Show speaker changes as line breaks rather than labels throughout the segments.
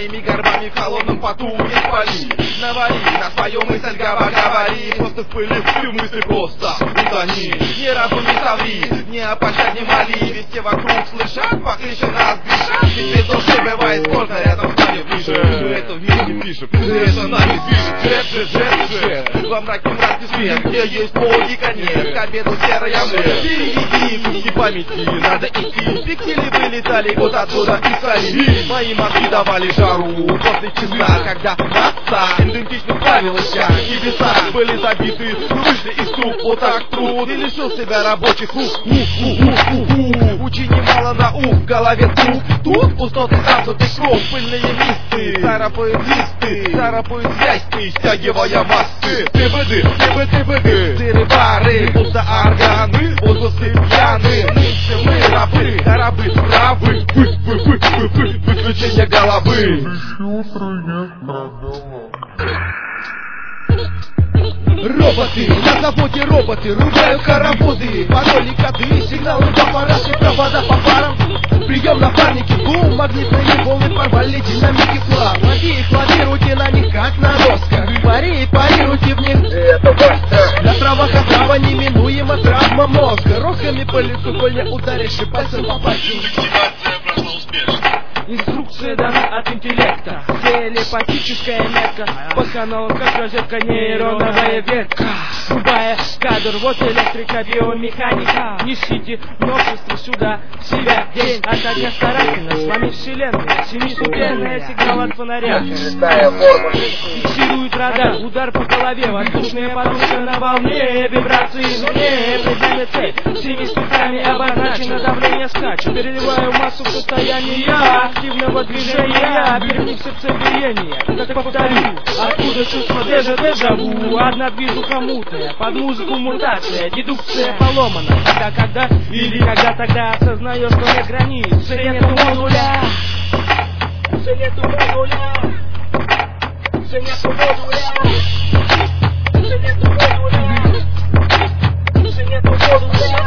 моими горбами в холодном поту не спали. Навали на свою мысль, говори, просто в пыли ты мысли просто утони. Ни разу не соври, не о пощаде моли, ведь все вокруг слышат, покличе нас бежат. Ведь без души бывает сколько рядом с нами выше. Мы это вместе пишем, это нами движет. Джет, во мраке мрачный свет, где есть логика, нет, к обеду серая мышь. Переведи куски памяти, надо идти. Пиксели вылетали вот оттуда и сали. Мои мозги давали жару после часа, когда отца идентично правилась я. Небеса были забиты, вышли из суп, вот так труд и лишил себя рабочих рук. Учи немало наук, в голове тут пустоты замкнутый круг. Пыльные мисты, царапают листы, царапают связь, стягивая массы. ТБД, тыры-бары, будто органы, возгласы пьяны. Нынче мы рабы, рабы правы, выключение головы. Роботы, на заводе роботы рубают хороводы, пароли, коды, сигналы по параше, провода по парам. Прием напарники, бум, магнитные волны порвали динамики флаг. Лови их, лавируйте на них, как на досках. Парируйте в них, это ваш. На травах отрава неминуема травма мозга. Рогами по лицу, коль не ударишь и пальцем по пальцу.
Активация прошла успешно.
Инструкция дана от интеллекта, телепатическая метка. По каналам как розетка, нейроновая ветка. Врубая кадр, вот электрика, биомеханика. Несите множество сюда, в себя день ото дня старательно. С вами вселенная, семиступенная, сигнал от фонаря. Фиксирует радар, удар по голове, воздушная подушка на волне. Вибрации извне, предельная цель. Всеми ступнями обозначено, давление скачет. Переливаю массу в состояние активного движения, первник сердцебиения. Так повторю, откуда чувство дежаву. Одна движуха мутная, под музыку мутация, дедукция поломана. Когда или когда тогда осознаешь, что нет границ, нету модуля. Нету модуля. Нету модуля. Нету модуля. Нету модуля.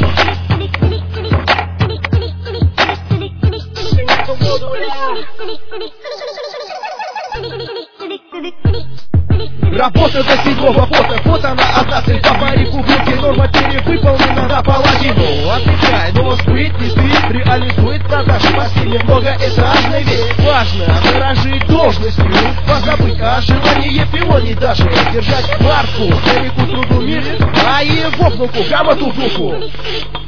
Работа до седьмого пота, вот она одна цель по парику в руке, норма перевыполнена наполовину. Отвечай, может быть, не ты реализует продажи по стиле многоэтажной вещь. Важно выражить должностью, позабыть о желании пионе даже. Держать марку, старику труду мир, а его внуку грамоту в руку.